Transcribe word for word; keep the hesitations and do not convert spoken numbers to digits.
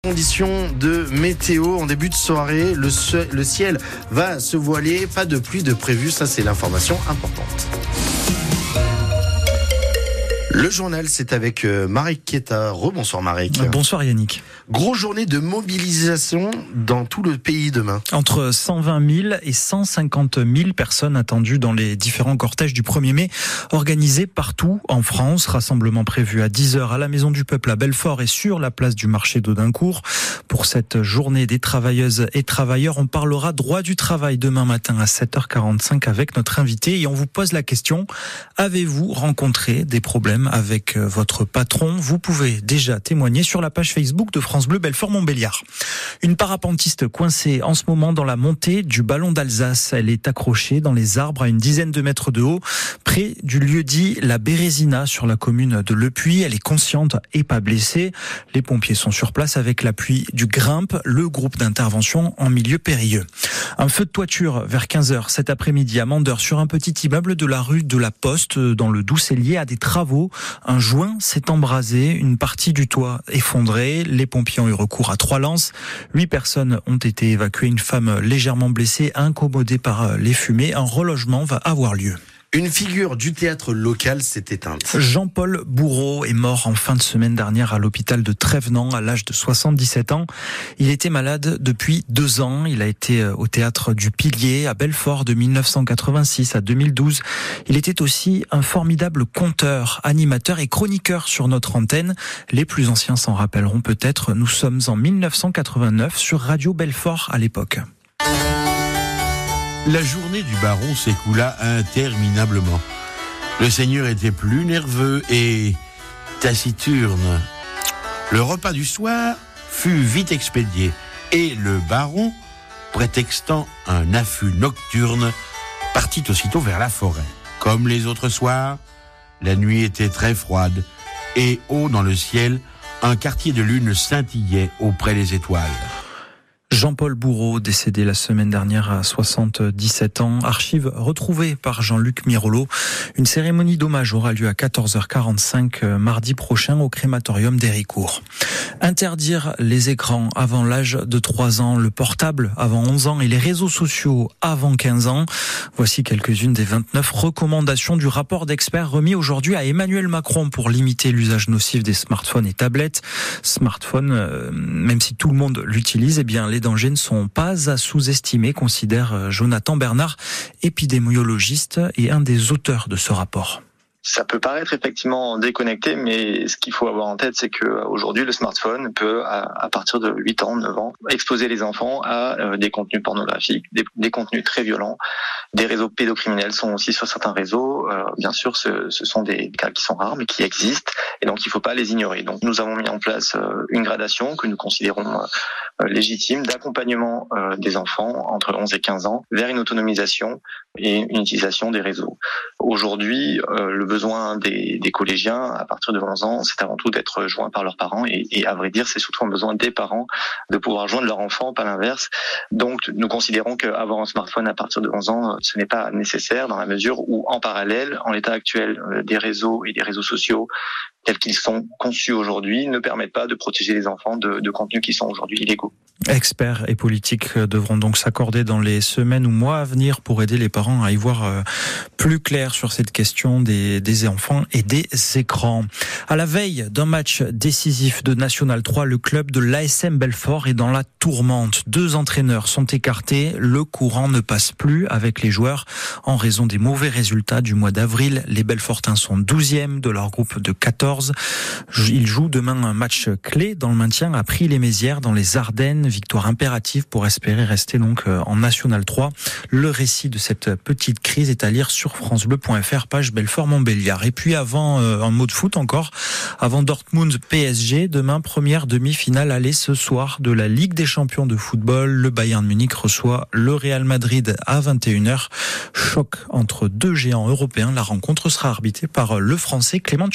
Conditions de météo en début de soirée, le, ce- le ciel va se voiler, pas de pluie de prévu, ça c'est l'information importante. Le journal, c'est avec euh, Marek Kieta. Rebonsoir Marek. Bonsoir Yannick. Grosse journée de mobilisation dans tout le pays demain. Entre cent vingt mille et cent cinquante mille personnes attendues dans les différents cortèges du premier mai, organisés partout en France. Rassemblement prévu à dix heures à la Maison du Peuple à Belfort et sur la place du marché d'Audincourt. Pour cette journée des travailleuses et travailleurs, on parlera droit du travail demain matin à sept heures quarante-cinq avec notre invité et on vous pose la question, avez-vous rencontré des problèmes avec votre patron? Vous pouvez déjà témoigner sur la page Facebook de France Bleu Belfort-Montbéliard. Une parapentiste coincée en ce moment dans la montée du ballon d'Alsace. Elle est accrochée dans les arbres à une dizaine de mètres de haut, près du lieu dit La Bérésina sur la commune de Le Puy. Elle est consciente et pas blessée. Les pompiers sont sur place avec l'appui du Grimpe, le groupe d'intervention en milieu périlleux. Un feu de toiture vers quinze heures cet après-midi à Mandeur sur un petit immeuble de la rue de la Poste dans le Doucelier à des travaux. Un joint s'est embrasé, une partie du toit effondrée. Les pompiers ont eu recours à trois lances. Huit personnes ont été évacuées. Une femme légèrement blessée, incommodée par les fumées. Un relogement va avoir lieu. Une figure du théâtre local s'est éteinte. Jean-Paul Bourreau est mort en fin de semaine dernière à l'hôpital de Trévenant à l'âge de soixante-dix-sept ans. Il était malade depuis deux ans. Il a été au théâtre du Pilier à Belfort de mille neuf cent quatre-vingt-six à deux mille douze. Il était aussi un formidable conteur, animateur et chroniqueur sur notre antenne. Les plus anciens s'en rappelleront peut-être. Nous sommes en mille neuf cent quatre-vingt-neuf sur Radio Belfort à l'époque. La journée du baron s'écoula interminablement. Le seigneur était plus nerveux et taciturne. Le repas du soir fut vite expédié et le baron, prétextant un affût nocturne, partit aussitôt vers la forêt. Comme les autres soirs, la nuit était très froide et haut dans le ciel, un quartier de lune scintillait auprès des étoiles. Jean-Paul Bourreau, décédé la semaine dernière à soixante-dix-sept ans. Archive retrouvée par Jean-Luc Mirolo. Une cérémonie d'hommage aura lieu à quatorze heures quarante-cinq mardi prochain au crématorium d'Héricourt. Interdire les écrans avant l'âge de trois ans, le portable avant onze ans et les réseaux sociaux avant quinze ans. Voici quelques-unes des vingt-neuf recommandations du rapport d'experts remis aujourd'hui à Emmanuel Macron pour limiter l'usage nocif des smartphones et tablettes. Smartphones, euh, même si tout le monde l'utilise, eh bien, les dangers ne sont pas à sous-estimer, considère Jonathan Bernard, épidémiologiste et un des auteurs de ce rapport. Ça peut paraître effectivement déconnecté, mais ce qu'il faut avoir en tête, c'est que aujourd'hui le smartphone peut, à partir de huit ans, neuf ans, exposer les enfants à des contenus pornographiques, des, des contenus très violents. Des réseaux pédocriminels sont aussi sur certains réseaux. Euh, bien sûr, ce, ce sont des cas qui sont rares, mais qui existent, et donc il ne faut pas les ignorer. Donc nous avons mis en place une gradation que nous considérons euh, légitime d'accompagnement euh, des enfants entre onze et quinze ans vers une autonomisation et une utilisation des réseaux. Aujourd'hui, euh, le besoin des, des collégiens à partir de onze ans, c'est avant tout d'être joints par leurs parents et, et à vrai dire, c'est surtout un besoin des parents de pouvoir joindre leur enfant, pas l'inverse. Donc, nous considérons qu'avoir un smartphone à partir de onze ans, ce n'est pas nécessaire dans la mesure où, en parallèle, en l'état actuel euh, des réseaux et des réseaux sociaux tels qu'ils sont conçus aujourd'hui, ne permettent pas de protéger les enfants de, de contenus qui sont aujourd'hui illégaux. Experts et politiques devront donc s'accorder dans les semaines ou mois à venir pour aider les parents à y voir plus clair sur cette question des, des enfants et des écrans. À la veille d'un match décisif de National trois, le club de l'A S M Belfort est dans la tourmente. Deux entraîneurs sont écartés, le courant ne passe plus avec les joueurs en raison des mauvais résultats du mois d'avril. Les Belfortins sont douzièmes de leur groupe de quatorze. Ils jouent demain un match clé dans le maintien à Prix-les-Mézières dans les Ardennes. Victoire impérative pour espérer rester donc en National trois. Le récit de cette petite crise est à lire sur francebleu point f r, page Belfort-Montbéliard. Et puis avant, euh, un mot de foot encore, avant Dortmund P S G, demain première demi-finale aller ce soir de la Ligue des champions de football. Le Bayern Munich reçoit le Real Madrid à vingt et une heures. Choc entre deux géants européens. La rencontre sera arbitrée par le Français Clément